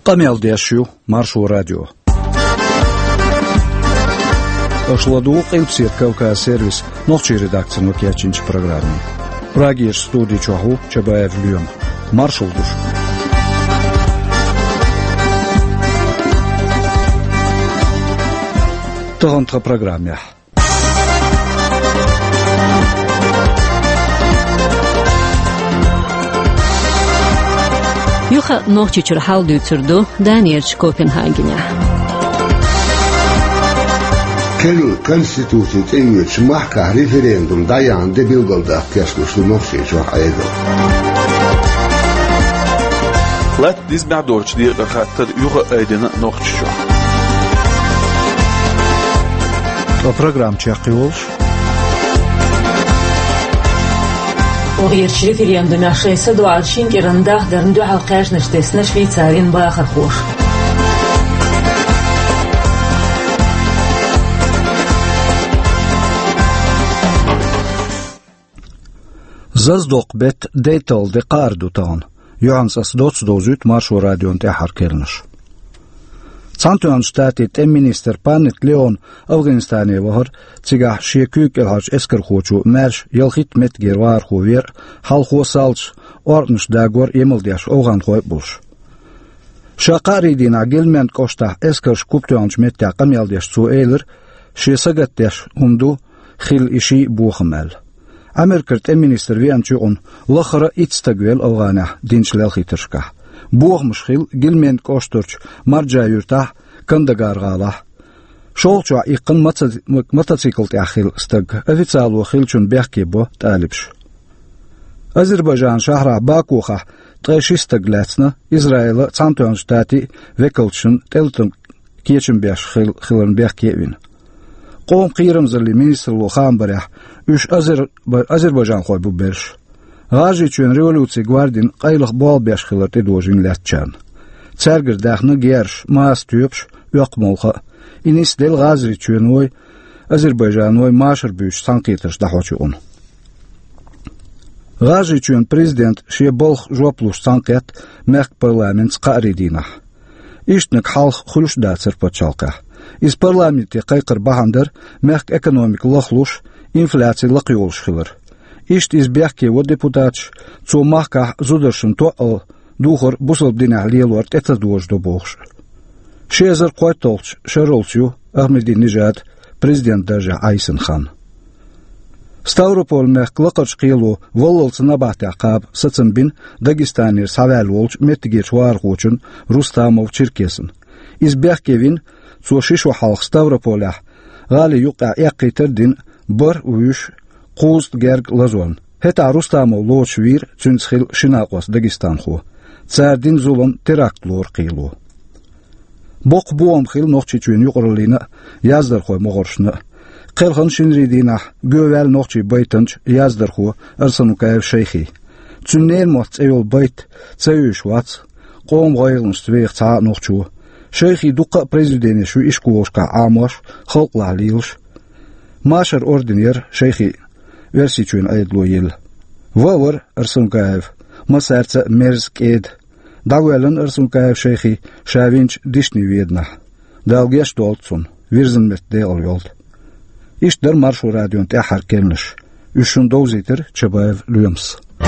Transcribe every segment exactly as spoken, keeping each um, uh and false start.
Камел Дешью, Маршу радио. Ошладу Илпсет Кавказ сервис, ночи редакция Нокиачинч программы. Прагиш студии Чаху, Чабаев Люм. Маршал душ. Тонтра программе. Юха ночи чурхал дүйцүрдү Даниэль Копенгагене. Келу конституция теңөч махка референдум даянды билголда кешмушту ночи чурхайду. Лат дизбадорч дига хаттар юга айдена ночи чур. То программ чакыолш. وغيرش ريفرندوم عشرين سد وعشرين كرنده درندو حلقاش نشتسنا شويتسارين باخر خوش Zazdok bet detail de qardu taan. Johans as dots dozut Maršu radion te harkelnish. Cantuan statit em minister Panit Leon Afganistane vahar cigah shekük elhaj esker khochu mersh yalkhit met gerwar khover hal kho salch ordnish dagor emeldiash ogan khoy bush. Shaqari dina gelment kosta esker skuptuanch met ta qameldiash zu eler shesagatdash umdu khil ishi bukhmel. Amerikert em minister vianchun lakhra itstagwel Afgana dinchlel khitrshka. Boğmuşxil gilmen koşturç marca yurta kandagargala. Şolça iqin mototsikl taxil stag ofitsialu xilchun behki bo talibsh. Azerbaycan şahra Bakuxa tqeshistaglatsna İsrail Canton shtati vekolchun teltum keçin besh xil xilin behkevin. Qom qirimzli ministerlu xambarah üç Azerbaycan qoy bu bersh. Gajicun revolütsiya gwardin qayliq bol besh xilat edojin latchan. Tsargir daxni gersh mas tüpsh yoqmolxa. Inis del gazricun oy Azerbaycan oy maşır büyüş sanqiters dahochun. Gajicun prezident şe bolx jopluş sanqet merk parlament qaridina. İştnik halq xuluşda tsirpachalqa. Iz parlamenti qayqir bahandır merk ekonomik loxluş inflatsiya laqyolsh xilir. Ist is berke wo deputatsch zu machka zuderschen to al ducher busel dina lielort etadoj do box. Shezer qoytolch sherolchu Ahmadinejad prezident daja Aysen Khan. Stavropol merklaqach qilo vololts nabata qab satsambin Dagestanir savalolch metigech war qochun Rustamov Cherkesin. Is berkevin zu shisho halq Stavropola gali yuqa yaqiterdin bar uyush Qust gerg lazon. Heta Rustamov lochvir tünschil shinaqos Dagestan xo. Tsardin zulum terakt lor qilo. Boq buom xil noqchi chün yuqurlina yazdar xo mogorshna. Qelxan shinridina gövel noqchi baytanch yazdar xo arsanukayev sheykhi. Tünner mots eyol bayt tsayush wats qom qoyiln stveq ta noqchu. Sheykhi duqa prezidenti shu ishkoshka amosh xalqla lilsh. Mashar ordiner sheykhi Versichun aydloyel. Vavor Arsunkaev, Masarca Mersked. Dagwelen Arsunkaev sheikhi Shavinch dishni vedna. Dalgesh doltsun, virzen met deal yold. İştler Maršu radion te harkelnish. Üşün doziter Çabayev Lüms.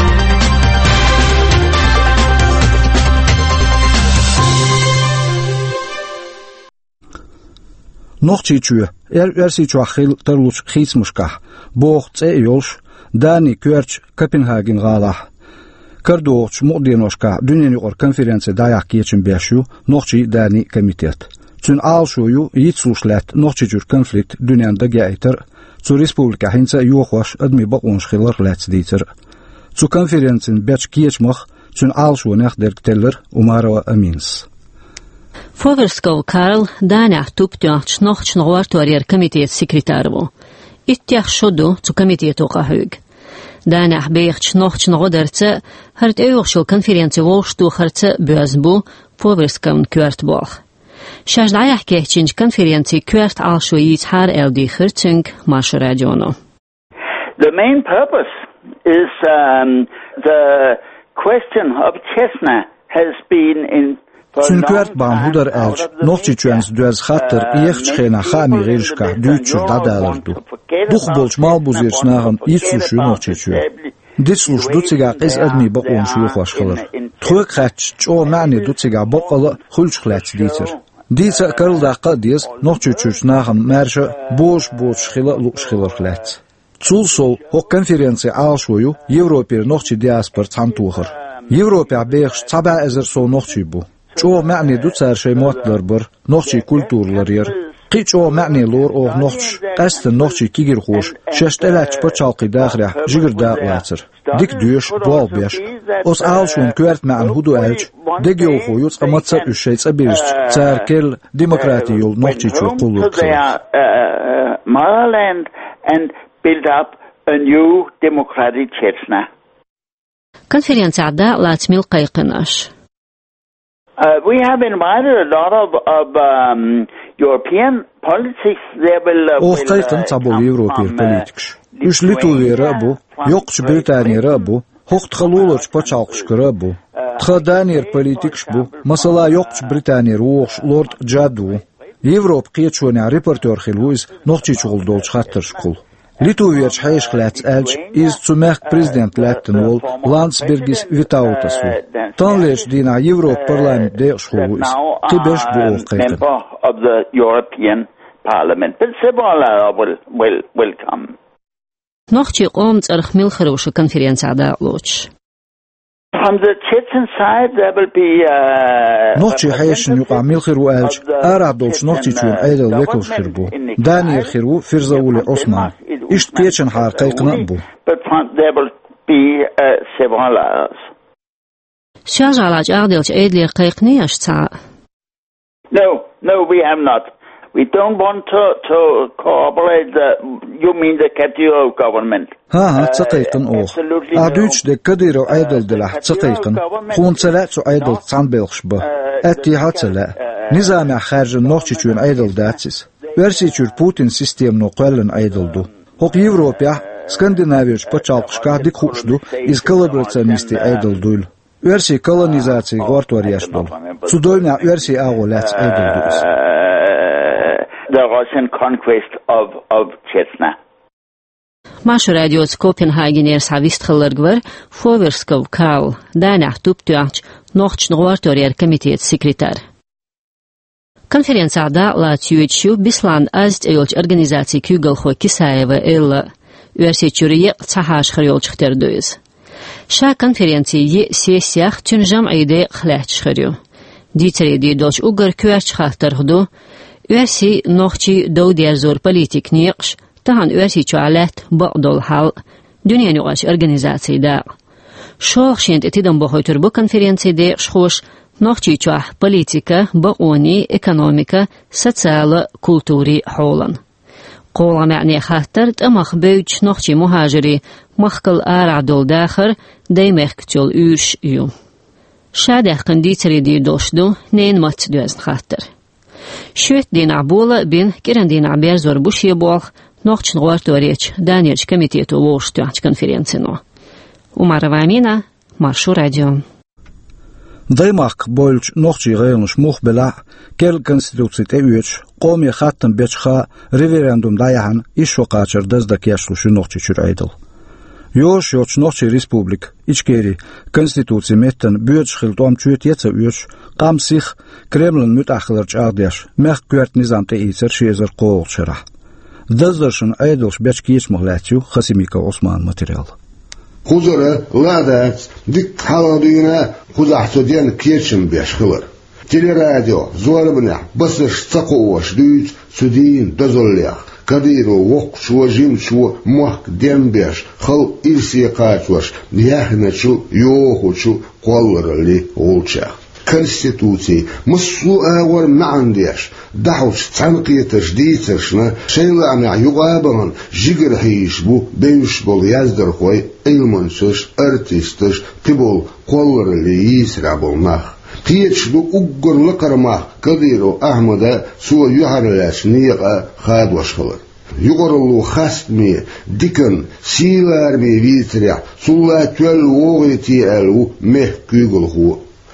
Noqchichu er versichu xil tarluch khitsmushka boq tseyolsh dani körch Copenhagen gala kardoch modenoshka dünyen yuqor konferensiya dayak geçin beshu noqchi dani komitet tün alshuyu yitsushlat noqchijur konflikt dünyanda gayter zu respublika hinsa yoqosh admi baqonsh khilar latsditer zu konferensin bech geçmach tün alshu naxder teller Umarova Amins. Foverskov Karl Dana tuptjach noch chnortorier komitet sekretarvo. Ittjach shodo zu komitet oqahug. Dana beich noch chnodertse hart eochshol konferensie woshtu hartse bezbu Foverskam kwartboch. Shajdayach kechinch konferensie kwart alshoyit har eldi khirtsing Maršu radiono. The main purpose is um, the question of Chesna has been in Цункверт бам худар элч, нохчи чуэнс дуэз хаттер иехч хена хами гиршка дючу дадалырду. Дух болж мал бузирч наган ицушу нохчи чуэ. Дицлуш дуцига қиз адми бақуын шуюх вашхалар. Тхуэк хатч чо мани дуцига бақала хулч хлац дитер. Дица карлдаққа диз нохчи чуч наган мэрша бош бош хила луш хилар хлац. Цулсол хок конференция алшую Европер нохчи диаспор цантухар. Европа бейхш цаба эзер со нохчи бу. Чо мعني دوتسار شي موتلر بر نوخشي كولتورلر ير قي چو معني لور او نوخش قست نوخشي كيغير خوش ششتلاچ بچالقي داخريا جيگر داغلاتر ديك دوش بول بيش اوس آلشون كوارت معن هودو الج ديگيو خو يوز قمتسر اشي صبيرش تاركل ديمقراطيو نوخشي چو قولور Motherland and build up a new democratic Chechnya. Конференция да латмил кайкынаш. Uh, we have invited a lot of, of um, European politics. They will. Oh, kayıtın tabul Европер политикш. Üç Lituvera bu, yokç Britanyera bu, hoq txalulurç paçalqışkıra bu. Txadanir politikş bu, masala yokç Britanyera oğş Lord Jadu. Европ qiyçuani reporter xilwiz noqçi çuğuldolç xattırş kul. Lituverç hayışqlats elç iz tsumaq prezident latten ol Landsbergis Vitautasvu. Tanlerç dina Европ parlament de xhuwiz. Qibesh bu oqaytın. Of the European Parliament. But Sebola will will will come. Noqçi qom tsarx milxrowsh konferensiyada loch. From the Chechen side, there will be. Noqçi hayışın yuqa milxiru elç aradolç noqçi çun aydal vekos xirbu. Danir xiru Firzavuli Osman. İşt geçen har qayqına bu. But there will be several others. Şajalaç ağdılç eydlir qayqını yaşça. No, no, we have not. We don't want to to cooperate. The, you mean the Kadyrov government? Ha ha, tsaqayqın oğ. Adüç de Kadyrov aydal dilah tsaqayqın. Xunçala çu aydal tsanbelxş bu. Atti hatsala. Nizami xarjın noqçi çun aydal datsis. Versiçür Putin sistemno qallın aydaldu. Hoq Европа, Skandinaviyach paçalqışqa dikhushdu iz kollaboratsionisti aydaldul. Versi kolonizatsiya gortvariyashdul. Sudoyna versi agolats aydaldus. The Russian conquest of of Chechnya. Mash radiots Copenhagen savist xillergver Foverskov Karl Danach tuptyach noqch gortorier komitet sekretar. Конференцияда Латвиячу Бислан азт эйлч организации Кюгалхо Кисаева элла версичурие цахаш хрёлчхтердуиз. Ша конференции сессиях тюнжам айде хлячхрю. Дитреди доч угар кюачхахтерхду верси нохчи доудиазор политик ниqш тахан верси чуалет бадол хал дюняни ош организации да. Шохшент этидам бохойтур бу конференцияде шхош نوخچی چوه پلیتیکا باقونی اکونومیکا سوسیال کلتوری حولن. قولا معنی خاطر تمخ بیچ نوخچی مهاجری مخکل آرادول داخر دیمخ کتول اوش یو. شاده قندی تریدی دوشدو نین مات دوزن خاطر. شویت دین عبولا بین کرن دین عبیر زور بوشی باغ نوخچ نغوارتو ریچ دانیرچ کمیتیتو ووشتو اچ کنفرینسینو. Умар Вамина, Маршу радио. Даймак больч нохчи гайныш мухбела кел конституцияте үеч qomi хаттын бечха референдум даяхан ишо качыр дазда кяшлушу нохчи чурайдыл. Yoş yoç nохчи республик ичкери конституция меттен бюч хилдом чует яца үеч камсих Кремлин mütahhilirç агдяш мех кверт низамте ицер шезер qoğulçara. Dazdашын айдылш беч киеч мухлатю Хасимика Осман материал. Хузора лада дик халадыгына хузахтоден кечим бешхылыр. Телерадио зорбына басыш цакош дүйт судин дозоллях. Кадыру вок шуажим шу мах дембеш хал ирсия качваш яхначу йохучу колларли олча. Конституции مسو أور معنديش دعوش تنقية تجديدشنا شيء عم يقابلن جيجر هيش بو بيش بول يزدر خوي إلمنشش أرتيستش تبول قولر اللي يسرع بولناخ تيتش دو أقر لقرماخ كديرو أحمد سوى يحرلاش نيقا خاد وشخلر يقرلو خاستمي ديكن سيلار مي فيتريع سوى تول وغيتي ألو مه كيغل هو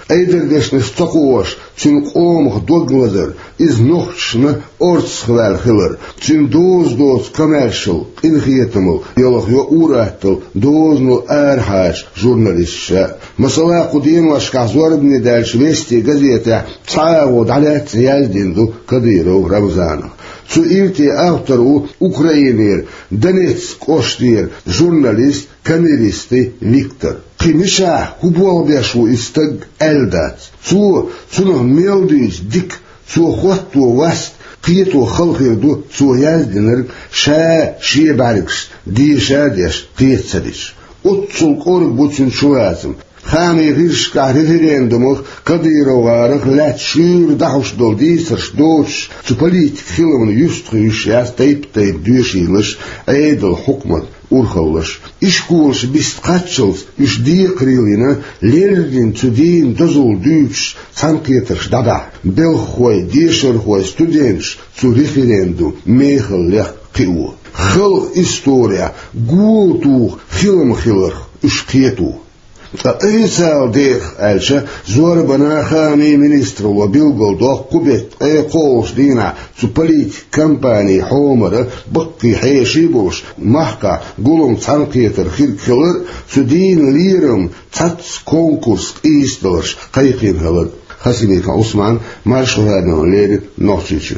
Eidergesne stokoos, tjin omig doglazer, is nochtschne ortsgewel giller, tjin doos doos commercial, ingeetemel, jollig jo oeratel, doos no airhaas, journalistische. Masala qudin washka zorbni dal shvesti gazeta, tsaawod alat yazdindu, Kadyrov Ramzanov. Zu irte autoru Ukrainer, Donetsk Oshtir, журналист, камеристы Виктор. Кимиша хуболбяшу истаг элдат. Цу цунух мелдуис дик, цу хотту васт, قيتو خلقيردو цу яздинер, ша шиебарикш, ди шадеш, قيت садиш. Утцул корик бутин шуазм. خامي غيرشكا ريفرендумах Кадыроварах лят шир дахушдол дисерш доч цу политик хилман юстрюш яс тейп тейп дюшилыш эйдл хукмат урхалыш ишкулш бистқатчылс иш диекрилина лердин цудин дозул дюч цанкетерш дада белхой дешерхой студентш цу референдум мехал лех киу хыл история гултух хилм хилах иш киету Эйсал дех эльше зор банахами министр лобилгол дох кубет эй колш дина цу политик компании хомера бакки хейшибуш махка гулум цанкетер хиркхилер цу дин лирам цац конкурс исталш кайхин хелер Хасимик Усман маршаладно лерит нохчичу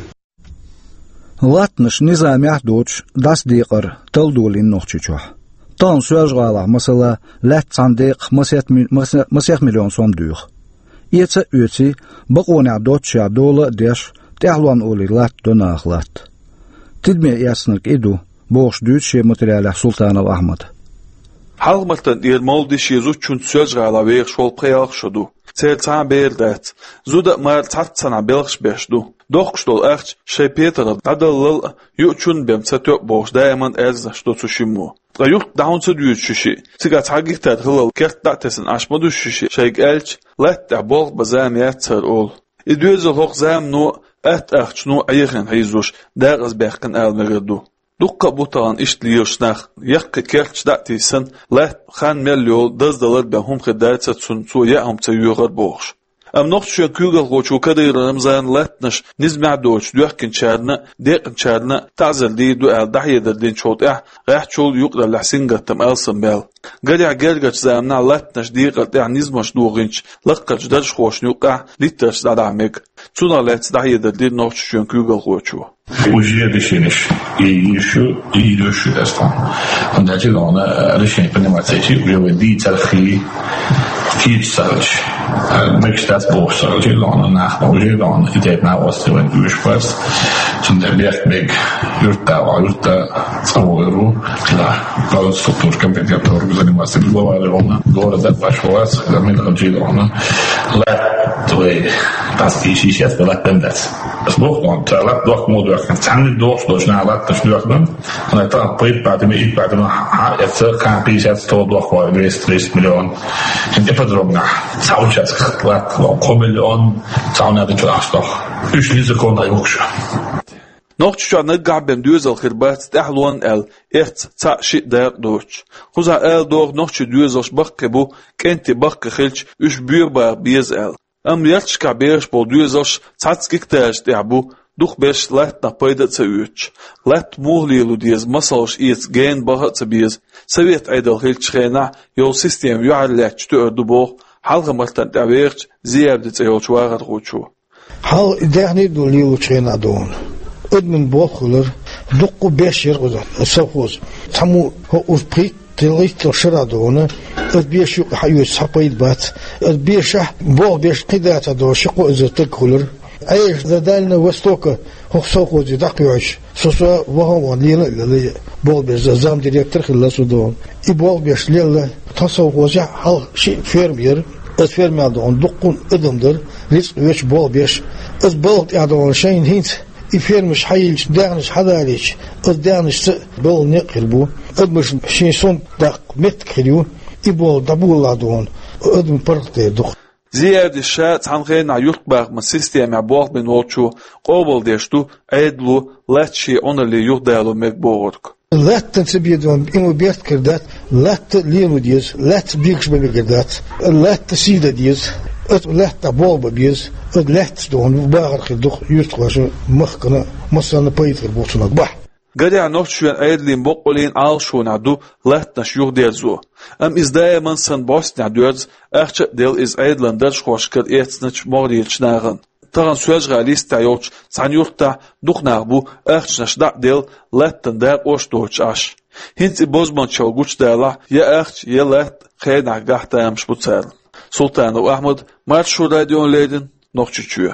Латныш низамях доч дас дикар талдулин нохчичу Тан сөжғала, мысала, ләт сандек мысех миллион сом дүйх. Etse өтsi, бұқ оня дотша долы деш, тәхлуан оли ләт донақ ләт. Тидме ясынық иду, боғш дүйтше материалях Султанов Ахмад. Halmatan irmoldi shizu chun söjgala veq shol qeyaq shudu. Цел цан бердат. Зуда мар царцана белгш бешду. Дохштол ахч шепетер адалл ючун бем цатё бош дайман элз что цушиму. Гаюх даунс дүйчүши. Цига цагиктат хылал кертатесин ашмадушши. Шейг элч лат табол базамият цар ол. Идүзө хохзам ну ат ахчну айгын хайзуш дагыз бахкын алмагыду. Дукка бутан иштliyorснах якка керч датисэн лат хан меллол даздалар бахум хидатса цунцу яам цаюгар бош. Am noch schön Kügel rochu Kadyrım zayn latnış nizma doç dühkin çarna deqin çarna tazil di du al dahiyada din çot ah rah çol yuqla lahsin gattam alsın bel galiya gelgaç zamna latnış diqat ya nizmaş duğinç laqqa jdarş xoş yuqa littaş dadamek çuna lat dahiyada din noch schön Kügel rochu Уже решились и еще и еще это. Он даже лона решение принимать эти уже в дитячи китсалч. Мексtas босса уже лона нах уже лона и это на острове Южпас. Zum der Bergbeg юрта юрта савору да полос структурка бегатор заниматься главой лона. Город отвашивать замена лона. Ла твой паски сейчас была тенденция. Сбоку он талат дох моду kan tanne door dus naar laat dus nu dan en het dan prijs bij de ik bij de het kan prijs het tot door voor de drie miljoen en ik heb erop na zou het laat komen on zou naar de klas toch dus niet zo kon hij ook zo Noch schon gabem düzel khirbat tahlwan el echt ta shit der doch khuza el doch noch chu düzel bakke bu kenti bakke khilch üç büyür ba biz el am jetzt kabesh po düzel tsats giktash der bu Дух беш лет на пайда цаюч. Лет мухли лудиз масалш иц ген баха цабиз. Совет айдал хилчхена йол систем юарлек чту ордубох. Халга мартан таверч зиябди цайолч вагат гучу. Хал идехни дули лучхена дон. Одмен бохулер дукку беш йергузан. Сафоз. Таму хо усприк Тилистил ширадона, от беш хаю сапаид бат, от беша бог беш қидата до шико изотек хулер. Айш за Дальнего Востока хохсоходи дакюш. Сосо вагон лила лила болбеш за зам директор хилла судон. И болбеш лила тасовхоза хал ши фермер. Het firma on dukun idumdur. Ris üç bolbеш. Het bolt adon şeyin hint. I firmish hayil dagnish hadalish. Het dagnish bol neqirbu. Het mus shinson dak met kriyu. I bol dabul adon. Het parte duk. زياد الشات عنغين يطبق من سيستم عبوغ بين وچو قوبل ديشتو عيدلو لاتشي اون اللي يغدالو مكبورك لات تبيدون إمو بيرت كردات لات لينو ديز لات بيكش بمكردات لات سيدة ديز ات لهت بول ببيز ات لهت دون باغر خدخ يستقاش مخكنا مثلا بيتر بوتنك بح قدع نوتشوين ايدلين بقولين عالشون عدو لهت نشيوخ ديزو ام از دايما سن بوسنيا دوز اخش ديل از ايدلن درش خوشكل ايتنش موريلش ناغن تغن سويج غاليس تايوش سانيوختا دوخ ناغبو اخش نشدع ديل لهتن دار اوش دوش اش هنت بوزمان شوغوش دالا يا اخش يا لهت خينا قاحتا يمش بوتسال سلطان واحمد مارشو راديون ليدن نوخشوچو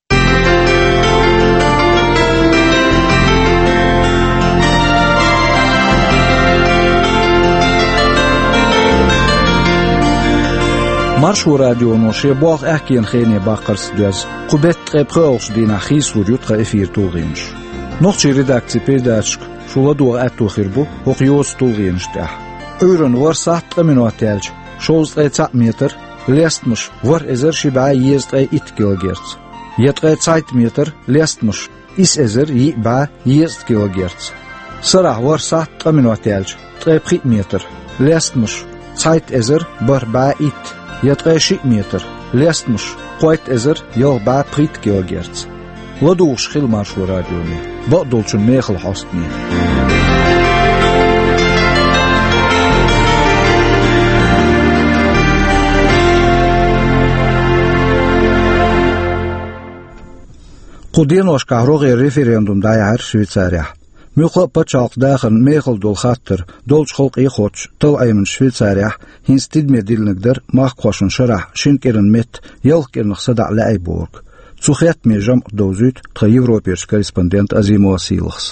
مارشو راديو نوشي بواق احكين خيني باقرس دوز قبت قبخوش دينا خيس وجود قافير توغينش نوخشي ريداكتي بيداشك شو ودوغ اتو خيربو وقيوس توغينش تاح اورن ورسات قمنو تالج شوز قيتسا متر ليستمش ور ازر شبعا يزقى ات كيلوغيرتز يتقى تسعت متر ليستمش اس ازر يبعا يزد كيلوغيرتز سرع ورسات قمنو تالج تقيبخي متر ليستمش تسعت ازر بربعا ات يتقى شي متر ليستمش قويت ازر يوبعا بريت كيلوغيرتز ودوغش خيل مارشو راديوني بقدولشن ميخل حوستني قدين وش كهروغي ريفيرندوم دايعر شويتساريا ميخل بتشاق داخل ميخل دول خاطر دولش خلق ايخوتش طلعي من شويتساريا هنستيد ميديل نقدر ماخ خوشن شرح شينكرن مت يلقر نخصدع لأيبورغ تسوخيات ميجام دوزيت تخا يوروبيرش كوريسبوندنت أزيمو وسيلخس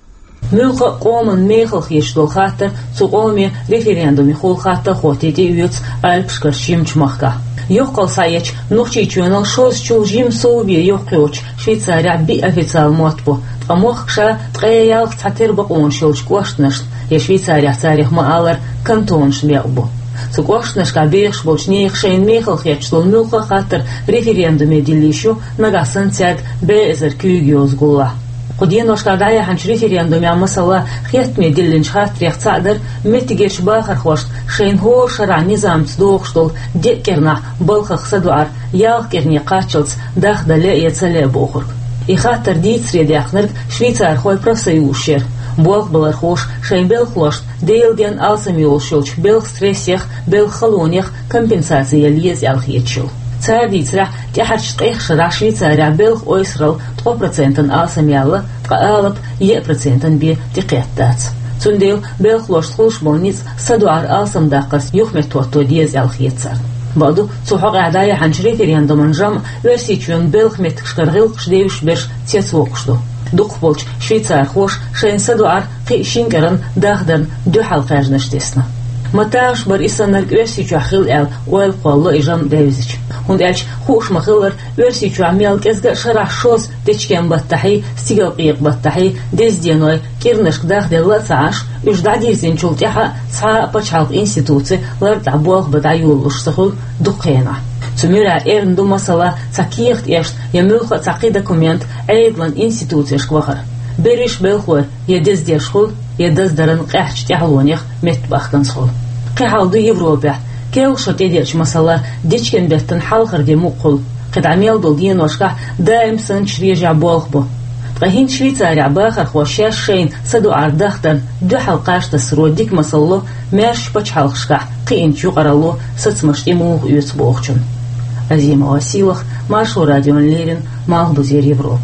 ميخل قومن ميخل خيش دول خاطر سوقومي ريفيرندوم يخول خاطر خوتيدي ويوتس ألبشكر شيمش مخكا يوقل سايتش نوخشي چونال شوز چو جيم سوبي يوقلوش شويتساريا بي أفيتسال موتبو تقموخشا تقيال تحتر بقون شوش كواشتنش يا شويتساريا تاريخ مآلر كنتونش بيأبو سوقواشتنش كابيخش بولشنيخ شين ميخل خيتشتل ملقا خاطر ريفيرندومي ديليشو نغاسن تياد بيزر كيوغيوز قولا قدين وش كادايا حنش ريفيرندومي مسألة خيتمي ديلنش خاطريخ تصادر متجيش باخر خوشت شين هو شرع نظام تدوخشتل ديكرنا بلخخ سدوار يالخ كرني قاتشلز داخ دلي يتسلي بوخرك إخاطر ديت سريدي أخنرك شويتسار خوي بروسيوشير بوغ بلرخوش شين بلخلوشت ديل دين ألسميول شوش بلخ ستريسيخ بلخ خلونيخ كمبنساسية ليز يالخيتشل تار ديترا تحرش تقيخ شرع شويتساريا بلخ أويسرل تقو برسنتن ألسميالا تقالب يه برسنتن بي تقيتات تنديل بلخلوشت خوش بونيز سدوار ألسم داقس يخمت توتو ديز يالخيتسار بعدو صحق عدايا حنشري فيرياندومن جام ورسيتشون بلخ متكشكرغيلقش ديوش برش تيسوقشدو دوق بولش شويتسار خوش شين سدوار قي شينكرن داخدن دو حلقاج نشتسنا متاش بر إسانرق ورسيتشو خيل ال ويل قولو إجام داوزيش هند ألش خوش مخيلر ورسيتشو عميالك إزغا شرح شوز ديشكين بطحي سيغل قيق بطحي ديز دينوي كيرنشك داخدن لاتعاش يجدع ديزين شلتيحا سعى بچحلق إنستيتوتي لرد بوغ بدعيولوش سخل دقينا تميرا إيرندو مسألة تاكيخت إيشت يملخ تاقي دكومنت أيضاً إنستيتوتيش كوخر بريش بلخور يدز ديشخل يدز درن قيحش تحلونيخ متباختن سخل قيحالدو يوروبيا كيوشو تيديش مسألة ديشكن بيتن حالخر دي مقل قد عميل دول دين وشكا دائم سنش ريجع بوغبو تقهين شويتساريا باخر خوشيش شين سدو عرداختن دو حلقاش تسرو ديك مسألة ميرش بچ حلقشكا قيين تيوغرالو ستسمش إموغ يوتبوغشن أزيمة وسيلخ مارشو راديون ليرن مال بزير يوروب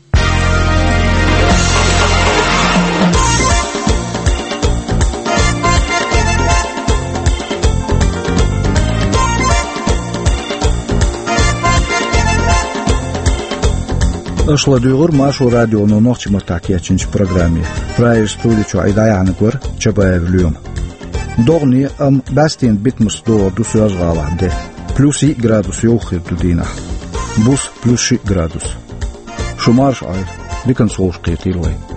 أشلا ديغور مارشو راديو نو نوخشي متاكيا تشنش بروغرامي براير ستوديو عيدايا عنقور جبايف اليوم دوغني أم باستين بيتمس دو دو سياج غالا دي بلوسي градус يوخي دودينا بوس بلوس شي градус شو مارش عير لكن صوش قيتيل وين